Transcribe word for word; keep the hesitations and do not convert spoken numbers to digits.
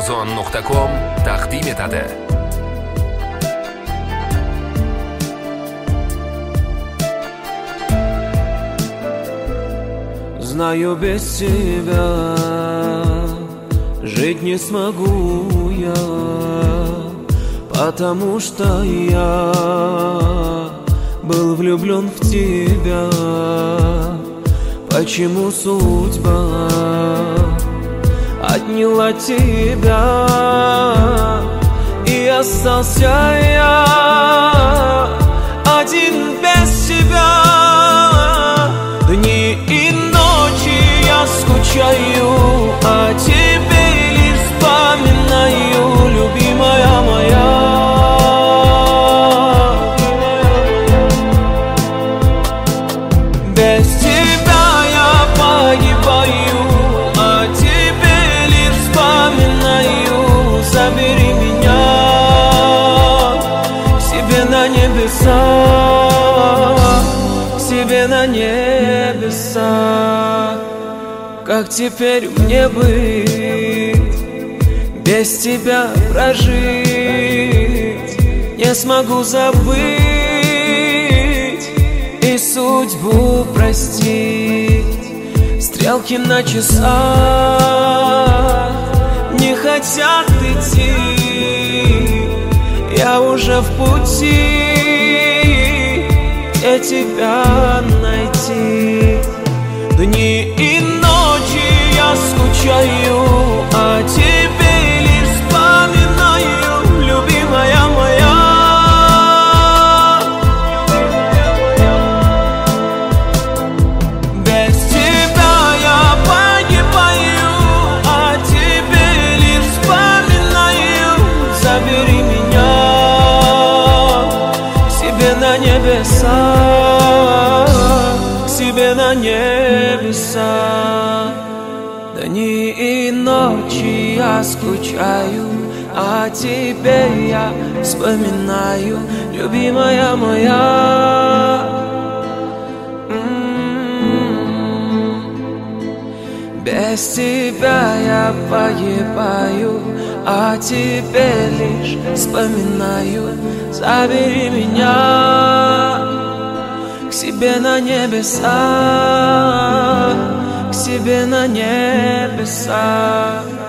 amazon nuqta com taqdim etadi. Знаю, без тебя жить не смогу я, потому что я был влюблен в тебя. Почему судьба отняла тебя, и остался я один без тебя? Дни и ночи я скучаю, а тебе лишь вспоминаю, любимая моя. Без тебя я погибаю, а тебе лишь вспоминаю. Забери меня к себе на небеса, к себе на небеса. Как теперь мне быть, без тебя прожить? Не смогу забыть и судьбу простить. Стрелки на часах не хотят идти, я уже в пути, где тебя найти. Дни и ночи я скучаю, а тебе лишь вспоминаю, любимая моя. Без тебя я погибаю, а тебе лишь вспоминаю. Забери меня к себе на небеса, к себе на небеса. Дни и ночи я скучаю, а тебе я вспоминаю, любимая моя. М-м-м. Без тебя я погибаю, а тебе лишь вспоминаю. Забери меня к себе на небеса, к себе на небеса.